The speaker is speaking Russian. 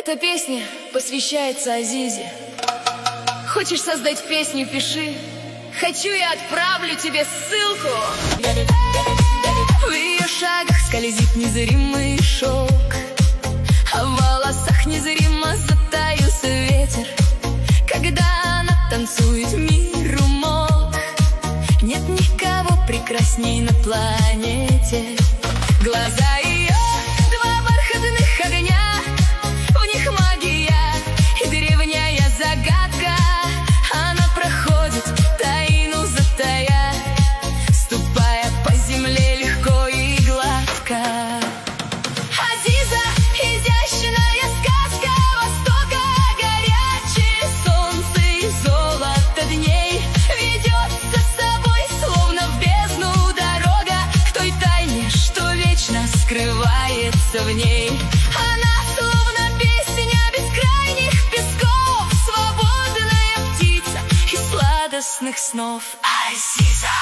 Эта песня посвящается Азизе. Хочешь создать песню, пиши. Хочу, я отправлю тебе ссылку. В ее шагах скользит незримый шелк, а в волосах незримо затаился ветер. Когда она танцует, мир умолк. Нет никого прекрасней на планете. Глаза ее два бархатных огня, в них магия и древняя загадка. Она проходит, тайну затая, ступая по земле легко и гладко. Азиза — изящная сказка Востока, горячее солнце и золото дней. Ведет за собой, словно в бездну, дорога к той тайне, что вечно скрывается в ней. Она словно песня бескрайних песков, свободная птица из сладостных снов. Азиза.